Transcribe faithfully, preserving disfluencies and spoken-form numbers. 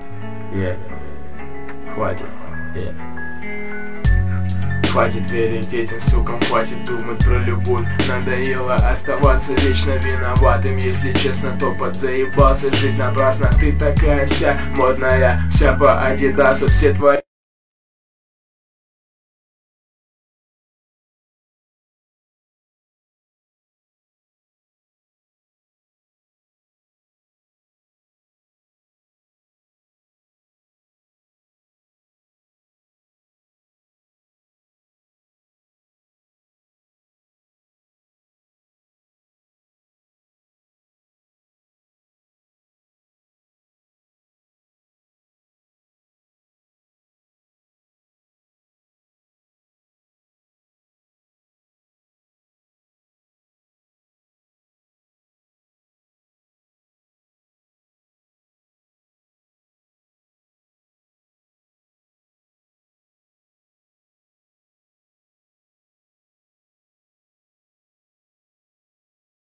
Yeah. Хватит. Yeah. Хватит верить этим сукам, хватит думать про любовь. Надоело оставаться вечно виноватым. Если честно, то подзаебался жить напрасно. Ты такая вся модная, вся по адидасу. Все твои